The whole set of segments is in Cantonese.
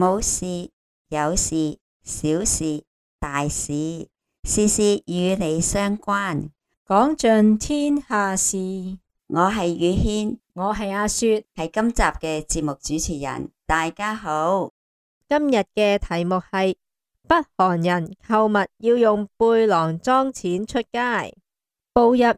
冇事、有事、小事、大事，事事與你相關。 講盡天下事。 我係宇軒， 我係阿雪， 係今集嘅節目主持人。大家好， 今日嘅題目係北韓人購物要用背囊裝錢出街。步入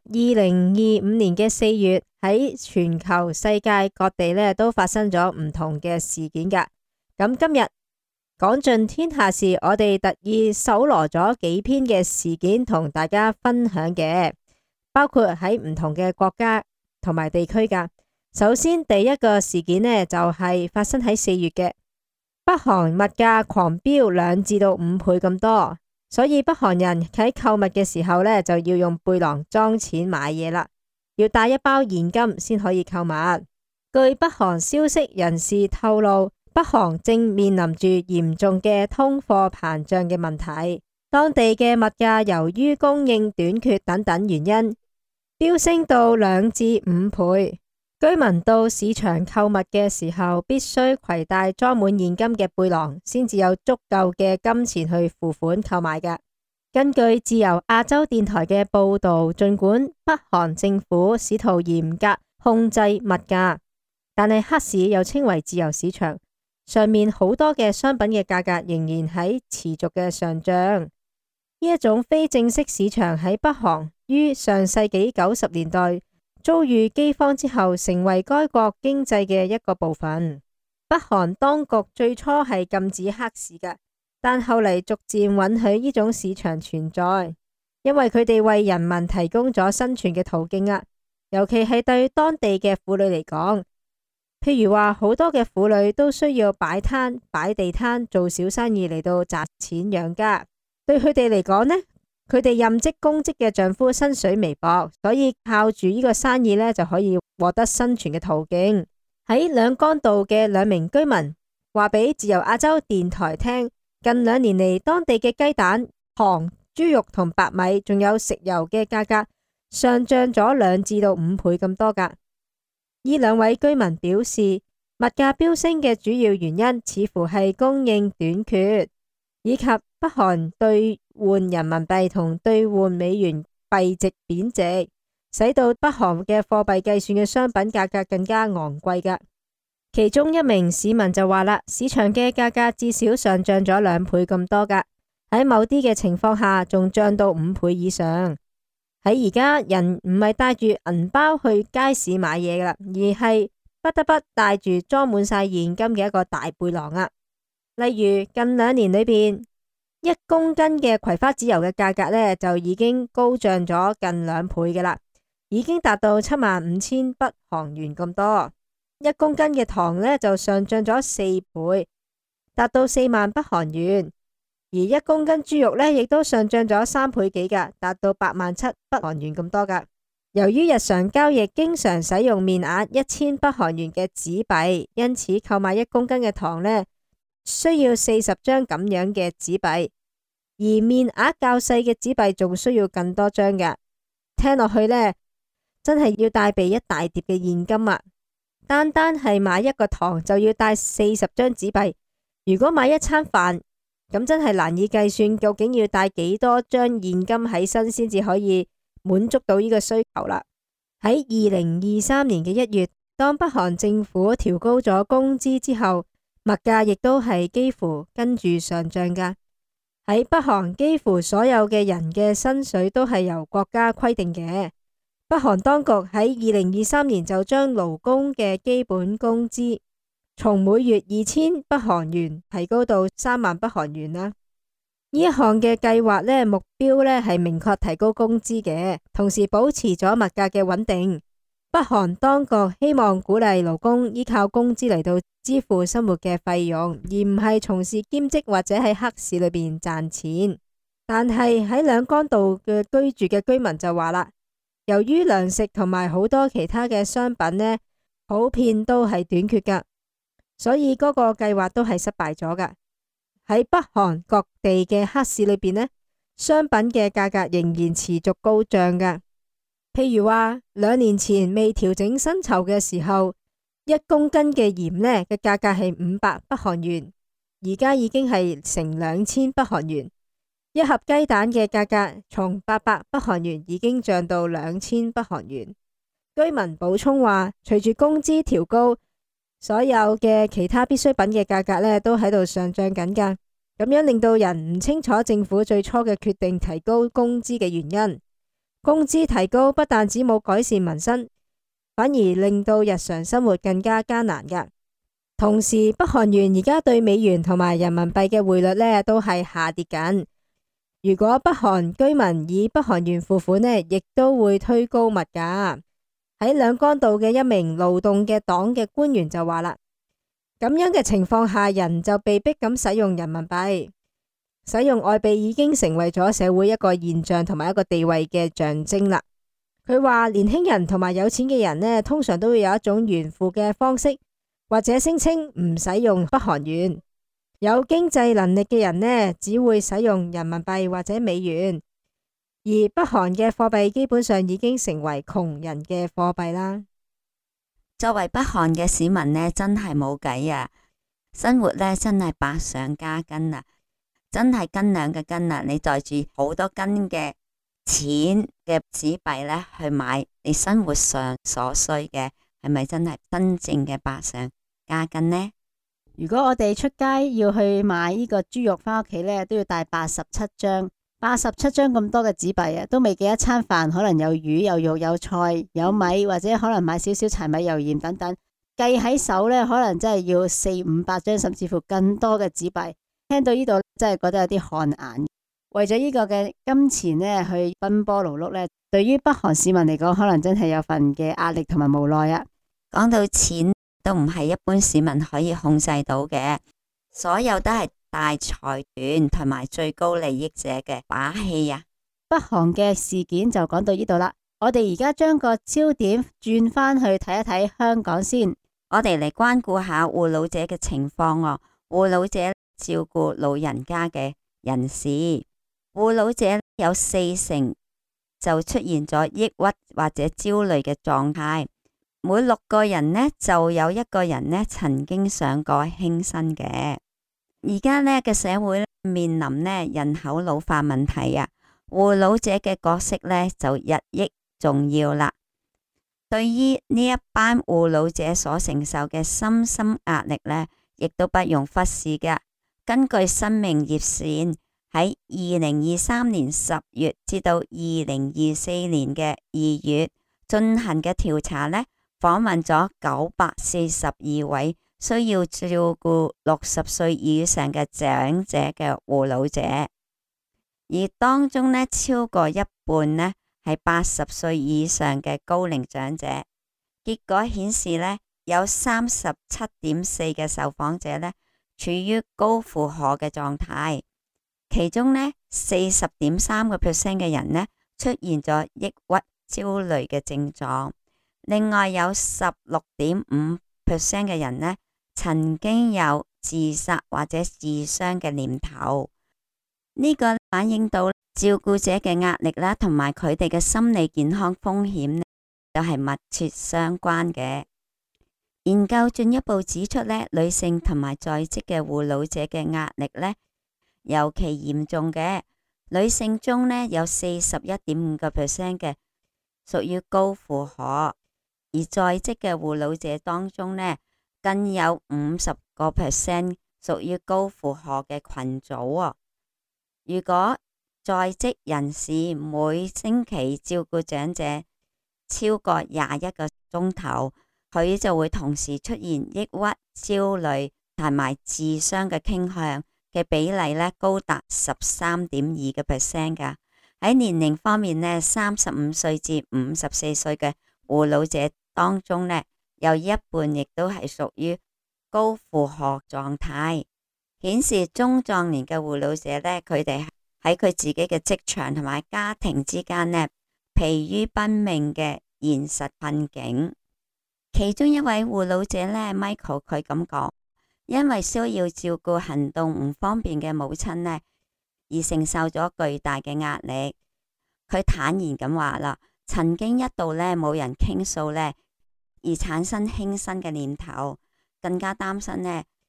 2025年嘅4月，喺全球世界各地都發生咗唔同嘅事件㗎。咁今日講盡天下事，我哋特意搜羅咗幾篇嘅事件同大家分享嘅，包括喺唔同嘅國家同埋地區㗎。首先第一個事件呢，就係發生喺4月嘅，北韓物價狂飆2至到5倍咁多，所以北韓人喺購物嘅時候呢，就要用背囊裝錢買嘢啦，要帶一包現金先可以購物。據北韓消息人士透露，北韓正面臨住嚴重嘅通貨膨脹嘅問題，當地嘅物價由於供應短缺等等原因，飆升到2至5倍。居民到市場購物嘅時候，必須攜帶裝滿現金嘅背囊，先至有足夠嘅金錢去付款購買嘅。根據自由亞洲電台嘅報道，儘管北韓政府試圖嚴格控制物價，但係黑市又稱為自由市場，上面好多嘅商品嘅價格仍然喺持續嘅上漲。呢一種非正式市場喺北韓於上世紀90年代遭遇饑荒之後，成為該國經濟嘅一個部分。北韓當局最初係禁止黑市嘅，但後嚟逐漸允許呢種市場存在，因為佢哋為人民提供咗生存嘅途徑啊。尤其係對當地嘅婦女嚟講，譬如話好多嘅婦女都需要擺攤、擺地攤做小生意嚟到賺錢養家。對佢哋嚟講呢，佢哋任職公職嘅丈夫薪水微薄，所以靠住呢個生意呢，就可以獲得生存嘅途徑。喺兩江道嘅2名居民話俾自由亞洲電台聽，近2年嚟當地嘅雞蛋、糖、豬肉同白米仲有食油嘅價格上漲咗2至到5倍咁多㗎。呢2位居民表示，物價飆升嘅主要原因似乎係供應短缺，以及北韓兌換人民幣同兌換美元幣值貶值，使到北韓嘅貨幣計算嘅商品價格更加昂貴㗎。其中一名市民就話啦，市場嘅價格至少上漲咗2倍咁多㗎，喺某啲嘅情況下仲漲到5倍以上。喺而家人唔係帶住銀包去街市買嘢㗎啦，而係不得不帶住裝滿晒現金嘅一個大背囊啊。例如近2年裏邊，1公斤嘅葵花籽油嘅價格呢，就已經高漲咗近2倍㗎啦，已經達到75,000北韓元咁多。1公斤嘅糖呢，就上漲咗4倍，達到4萬北韓元。而1公斤豬肉呢，亦都上漲咗3倍幾㗎，達到87000北韓元咁多㗎。由於日常交易經常使用面額1000北韓元嘅紙幣，因此購買1公斤嘅糖呢，需要40張咁樣嘅紙幣，而面額較細嘅紙幣仲需要更多張嘅。聽落去呢，真係要帶備一大疊嘅現金啊！單單係買一個糖就要帶40張紙幣，如果買一餐飯，咁真係難以計算究竟要帶幾多張現金喺身先至可以滿足到呢個需求啦。喺2023年嘅1月，當北韓政府調高咗工資之後，物價亦都係幾乎跟住上漲㗎。喺北韓，幾乎所有嘅人嘅薪水都係由國家規定嘅。北韓當局喺2023年就將勞工嘅基本工資從每月2000北韓元提高到3萬北韓元啦。呢一項嘅計劃呢，目標呢係明確提高工資嘅，同時保持咗物價嘅穩定。北韓當局希望鼓勵勞工依靠工資嚟到支付生活嘅費用，而唔係從事兼職或者喺黑市裏邊賺錢。但係喺兩江道嘅居住嘅居民就話啦，由於糧食同埋好多其他嘅商品呢，普遍都係短缺噶，所以嗰個計劃都係失敗咗噶。喺北韓各地嘅黑市裏邊呢，商品嘅價格仍然持續高漲噶。譬如話2年前未調整薪酬嘅時候，1公斤嘅鹽呢嘅價格係500北韓元， 而家已經係成2000北韓元，一盒雞蛋嘅價格從800北韓元已經漲到2000北韓元。居民補充話，隨住工資調高，所有嘅其他必需品嘅價格呢都喺度上漲緊㗎，咁樣令到人唔清楚政府最初嘅決定提高工資嘅原因。工資提高不但只冇改善民生，反而令到日常生活更加艱難㗎。同時，北韓元而家對美元同埋人民幣嘅匯率呢都係下跌緊。如果北韓居民以北韓元付款呢，亦都會推高物價。喺兩江道嘅一名勞動嘅黨嘅官員就話啦，咁樣嘅情況下，人就被逼咁使用人民幣，使用外幣已經成為咗社會一個現象同埋一個地位嘅象徵啦。佢話年輕人同埋有錢嘅人呢，通常都會有一種炫富嘅方式，或者聲稱唔使用北韓元。有經濟能力嘅人呢，只會使用人民幣或者美元。而北韓嘅貨幣基本上已經成為窮人嘅貨幣啦。 作為北韓嘅市民呢，真係冇計啊！生活呢，真係百上加斤啊！真係斤兩嘅斤啊！你載住好多斤嘅錢嘅紙幣呢，去買你生活上所需嘅，係咪真係真正嘅百上加斤呢？ 如果我哋出街要去買呢個豬肉返屋企呢，都要帶87張。87張咁多嘅紙幣啊，都未計一餐飯，可能有魚、有肉、有菜、有米，或者可能買少少柴米油鹽等等，計喺手呢，可能真係要400-500張，甚至乎更多嘅紙幣。聽到呢度真係覺得有啲汗顏。為咗呢個嘅金錢呢，去奔波勞碌呢，對於北韓市民嚟講，可能真係有份嘅壓力同埋無奈啊。 講到錢，都唔係一般市民可以控制到嘅，所有都係大財團同埋最高利益者嘅把戲啊！ 北韓嘅事件就講到呢度啦，我哋而家將個焦點轉返去睇一睇香港先。 我哋嚟關顧下護老者嘅情況哦。護老者照顧老人家嘅人士，護老者有40%就出現咗抑鬱或者焦慮嘅狀態，每6個人呢，就有1個人呢曾經想過輕生嘅。而家呢嘅社會面臨呢人口老化問題啊，護老者嘅角色呢就日益重要啦。對於呢一班護老者所承受嘅身心壓力呢，亦都不容忽視嘅。根據生命熱線喺2023年10月至到2024年嘅2月進行嘅調查呢，訪問咗942位需要照顧60歲以上嘅長者嘅護老者，而當中呢，超過一半呢係80歲以上嘅高齡長者。結果顯示呢，有37.4%嘅受訪者呢處於高負荷嘅狀態，其中呢40.3% 嘅人呢出現咗抑鬱、焦慮嘅症狀，另外有16.5% 嘅人呢曾經有自殺或者自傷嘅念頭，呢個反映到照顧者嘅壓力啦，同埋佢哋嘅心理健康風險呢，就係密切相關嘅。研究進一步指出呢，女性同埋在職嘅護老者嘅壓力呢，尤其嚴重嘅。女性中呢，有41.5% 嘅屬於高負荷，而在職嘅護老者當中呢，更有50% 屬於高負荷嘅群組。如果在職人士每星期照顧長者超過21個鐘頭，佢就會同時出現抑鬱、焦慮同埋自傷嘅傾向嘅比例呢，高達13.2% 噶。喺年齡方面呢，35歲至54歲嘅護老者當中呢，有一半亦都係屬於高負荷狀態，顯示中壯年嘅護老者呢，佢哋喺佢自己嘅職場同埋家庭之間呢，疲於奔命嘅現實困境。其中一位護老者呢 Michael 佢咁講，因為需要照顧行動唔方便嘅母親呢，而承受咗巨大嘅壓力。佢坦然咁話啦，曾經一度呢冇人傾訴呢，而產生輕生嘅念頭，更加擔心呢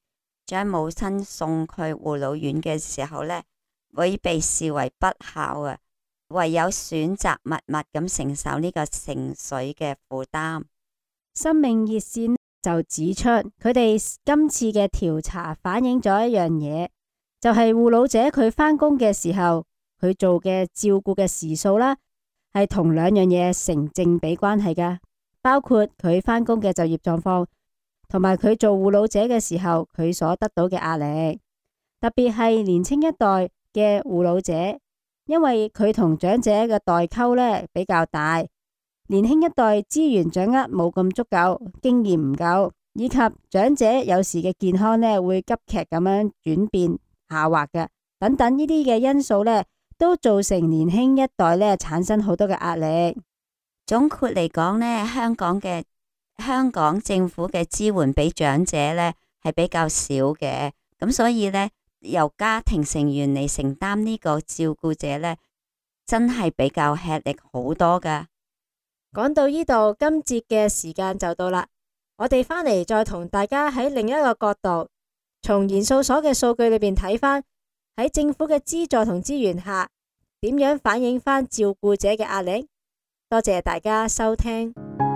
將母親送去護老院嘅時候呢，會被視為不孝啊，唯有選擇默默咁承受呢個情緒嘅負擔。 生命熱線就指出，佢哋今次嘅調查反映咗一樣嘢，就係護老者佢返工嘅時候，佢做嘅照顧嘅時數啦，係同兩樣嘢成正比關係噶，包括佢返工嘅就業狀況，同埋佢做護老者嘅時候，佢所得到嘅壓力。特別係年輕一代嘅護老者，因為佢同長者嘅代溝呢比較大，年輕一代資源掌握冇咁足夠，經驗唔夠，以及長者有時嘅健康呢會急劇咁樣轉變下滑嘅，等等呢啲嘅因素呢，都造成年輕一代呢產生好多嘅壓力。 總括嚟講呢，香港政府嘅支援俾長者呢係比較少嘅，咁所以呢，由家庭成員嚟承擔呢個照顧者呢，真係比較吃力好多噶。 講到呢度，今節嘅時間就到啦，我哋返嚟再同大家喺另一個角度，從研究所嘅數據裏邊睇返喺政府嘅資助同資源下，點樣反映返照顧者嘅壓力。多謝大家收聽。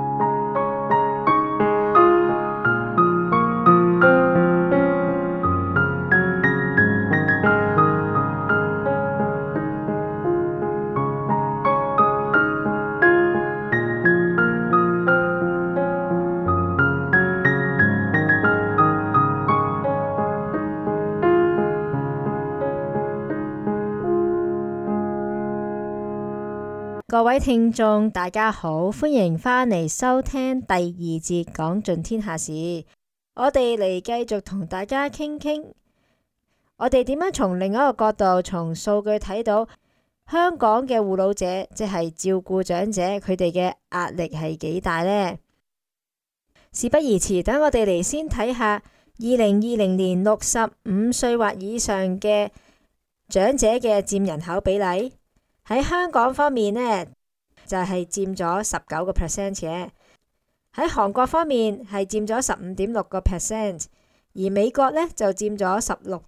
各位聽眾，大家好，歡迎返嚟收聽第二節講盡天下事。我哋嚟繼續同大家傾傾，我哋點樣從另一個角度，從數據睇到香港嘅護老者，即係照顧長者，佢哋嘅壓力係幾大呢？事不宜遲，等我哋嚟先睇下2020年65歲或以上嘅長者嘅佔人口比例。喺香港方面呢，就係佔咗19%嘅；喺韓國方面係佔咗15.6%，而美國呢就佔咗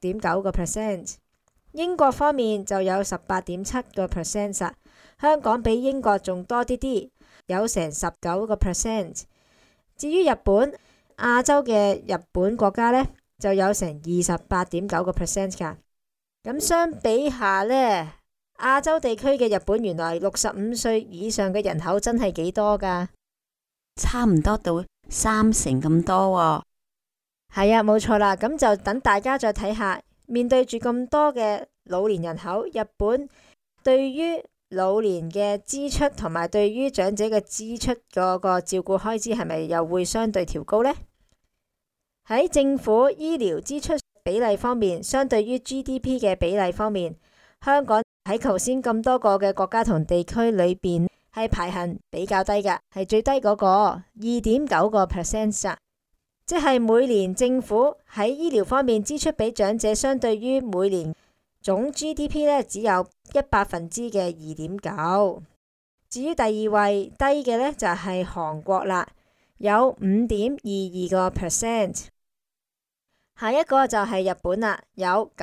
16.9%，英國方面就有18.7%，香港比英國仲多啲啲，有成19%。至於日本，亞洲嘅日本國家呢，就有成28.9% 噶。咁相比下呢，亞洲地區嘅日本原來65歲以上嘅人口真係幾多噶？ 差唔多到30%咁多喎。 係啊，冇錯啦。咁就等大家再睇下，面對住咁多嘅老年人口，日本對於老年嘅支出同埋對於長者嘅支出嗰個照顧開支係咪又會相對調高呢？喺政府醫療支出比例方面，相對於 GDP 嘅比例方面，香港喺頭先咁多個嘅國家同地區裏邊係排行比較低㗎，係最低嗰個2.9%咋，即係每年政府喺醫療方面支出俾長者，相對於每年總 GDP 呢，只有嘅2.9%。至於第二位低嘅呢，就係韓國啦，有5.22%。下一個就係日本啦，有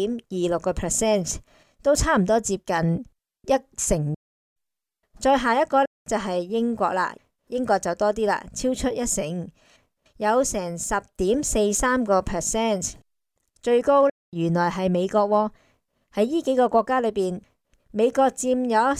9.26%。都差唔多接近1成。再下一個就係英國啦，英國就多啲啦，超出1成，有成10.43%。最高原來係美國喎，喺呢幾個國家裏邊，美國佔有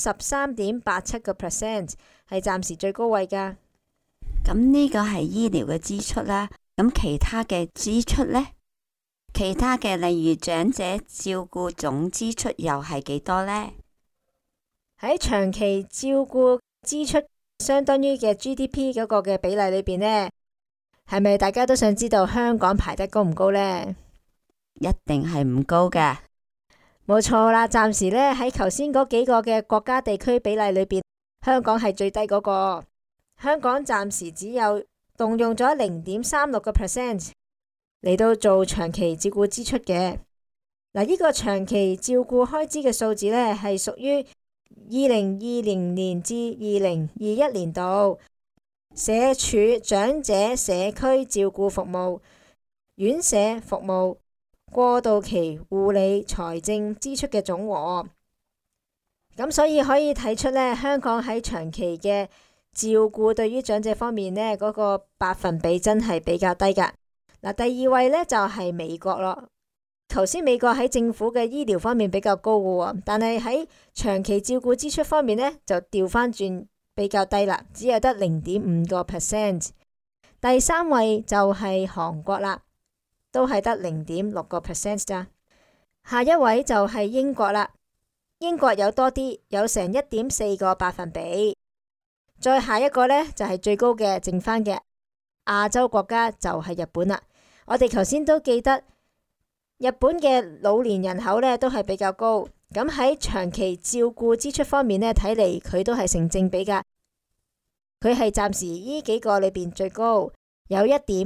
13.87%，係暫時最高位噶。 咁呢個係醫療嘅支出啦，咁其他嘅支出呢？其他嘅例如長者照顧總支出又係幾多呢？ 喺長期照顧支出相當於嘅 GDP 嗰個嘅比例裏邊呢，係咪大家都想知道香港排得高唔高呢？ 一定係唔高㗎。 冇錯啦，暫時呢，喺頭先嗰幾個嘅國家地區比例裏邊，香港係最低嗰個。香港暫時只有動用咗0.36%。嚟到做長期照顧支出嘅。嗱，呢個長期照顧開支嘅數字呢，係屬於2020年至2021年度社署長者社區照顧服務院舍服務過渡期護理財政支出嘅總和。咁所以可以睇出呢，香港喺長期嘅照顧對於長者方面呢，嗰個百分比真係比較低㗎。嗱，第二位呢就係美國咯。頭先美國喺政府嘅醫療方面比較高嘅喎，但係喺長期照顧支出方面呢，就調翻轉比較低啦，只有得0.5%。第三位就係韓國啦，都係得0.6%咋。下一位就係英國啦，英國有多啲，有成1.4個百分比。再下一個呢，就係最高嘅，剩翻嘅亞洲國家就係日本啦。我哋頭先都記得。日本嘅老年人口呢都係比較高，咁喺長期照顧支出方面呢，睇嚟佢都係成正比㗎。佢係暫時呢幾個裏邊最高，有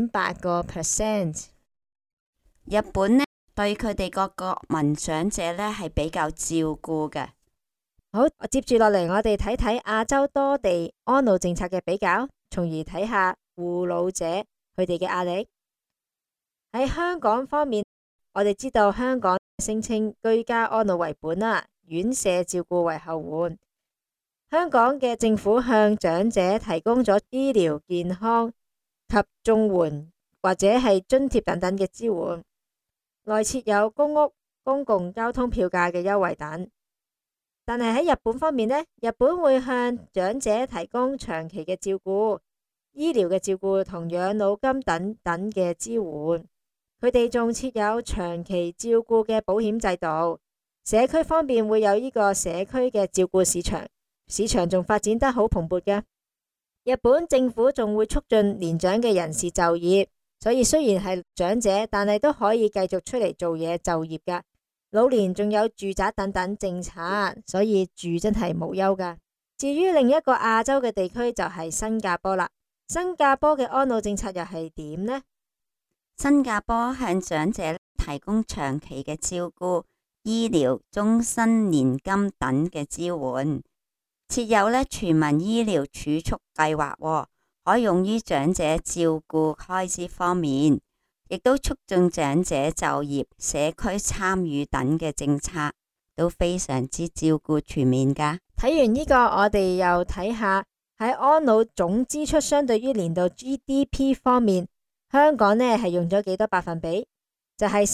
1.8%。 日本呢對佢哋個國民長者呢係比較照顧嘅。 好，接住落嚟，我哋睇睇亞洲多地安老政策嘅比較，從而睇下護老者佢哋嘅壓力。喺香港方面，我哋知道香港聲稱居家安老為本啦，院舍照顧為後援。香港嘅政府向長者提供咗醫療健康及綜援或者係津貼等等嘅支援，內設有公屋、公共交通票價嘅優惠等。但係喺日本方面呢，日本會向長者提供長期嘅照顧、醫療嘅照顧同養老金等等嘅支援。佢哋仲設有長期照顧嘅保險制度，社區方面會有呢個社區嘅照顧市場，市場仲發展得好蓬勃嘅。日本政府仲會促進年長嘅人士就業，所以雖然係長者，但係都可以繼續出嚟做嘢就業噶。老年仲有住宅等等政策，所以住真係無憂噶。至於另一個亞洲嘅地區就係新加坡啦，新加坡嘅安老政策又係點呢？ 新加坡向長者提供長期嘅照顧、醫療、終身年金等嘅支援，設有全民醫療儲蓄計劃，可用於長者照顧開支方面，亦都促進長者就業、社區參與等嘅政策，都非常之照顧全面噶。 睇完呢個，我哋又睇下喺安老總支出相對於年度 GDP 方面。香港呢係用咗幾多百分比？就係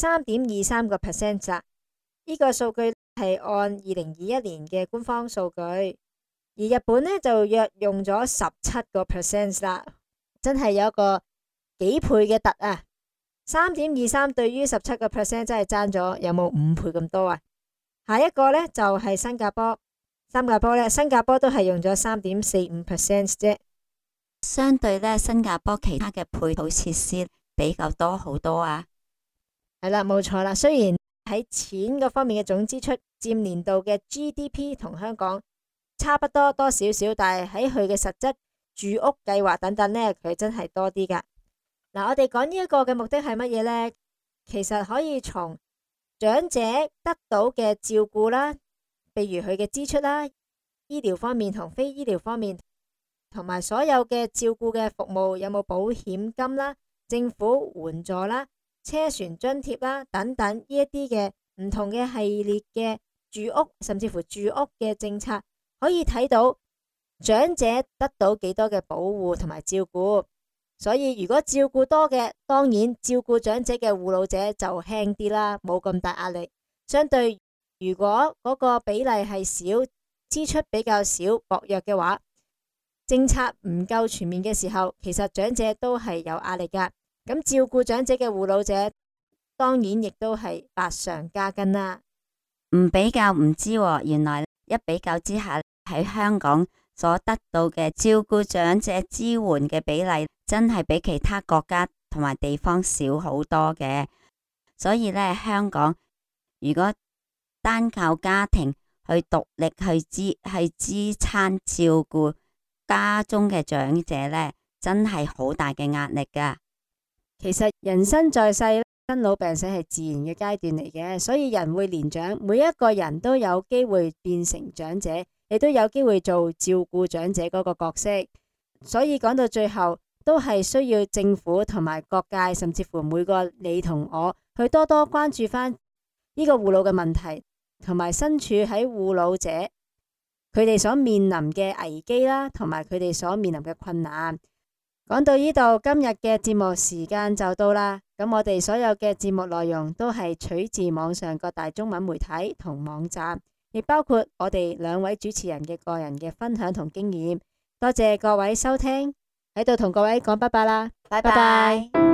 3.23%咋。呢個數據係按2021年嘅官方數據，而日本呢就約用咗17% 啦，真係有一個幾倍嘅突啊！3.23對於17% 真係爭咗有冇5倍咁多啊？下一個呢就係新加坡，新加坡都係用咗3.45% 啫。 相對呢，新加坡其他嘅配套設施比較多好多啊。 係啦，冇錯啦。雖然喺錢嗰方面嘅總支出佔年度嘅 GDP 同香港差不多多少少，但係喺佢嘅實質住屋計劃等等呢，佢真係多啲噶。嗱，我哋講呢一個嘅目的係乜嘢呢？其實可以從長者得到嘅照顧啦，譬如佢嘅支出啦，醫療方面同非醫療方面。同埋所有嘅照顧嘅服務有冇保險金啦、政府援助啦、車船津貼啦等等呢一啲嘅唔同嘅系列嘅住屋，甚至乎住屋嘅政策，可以睇到長者得到幾多嘅保護同埋照顧。所以如果照顧多嘅，當然照顧長者嘅護老者就輕啲啦，冇咁大壓力。相對如果嗰個比例係少，支出比較少、薄弱嘅話，政策唔夠全面嘅時候，其實長者都係有壓力噶。咁照顧長者嘅護老者，當然亦都係百上加斤啦。 唔比較唔知喎，原來一比較之下，喺香港所得到嘅照顧長者支援嘅比例，真係比其他國家同埋地方少好多嘅。所以呢，香港如果單靠家庭去獨力去支撐照顧家中嘅長者呢，真係好大嘅壓力噶。 其實人生在世，生老病死係自然嘅階段嚟嘅，所以人會年長，每一個人都有機會變成長者，亦都有機會做照顧長者嗰個角色。所以講到最後， 都係需要政府同埋各界，甚至乎每個你同我去多多關注翻呢個護老嘅問題，同埋身處喺護老者佢哋所面臨嘅危機啦，同埋佢哋所面臨嘅困難。講到呢度，今日嘅節目時間就到啦。咁我哋所有嘅節目內容都係取自網上各大中文媒體同網站，亦包括我哋兩位主持人嘅個人嘅分享同經驗。多謝各位收聽，喺度同各位講拜拜啦， 拜拜拜。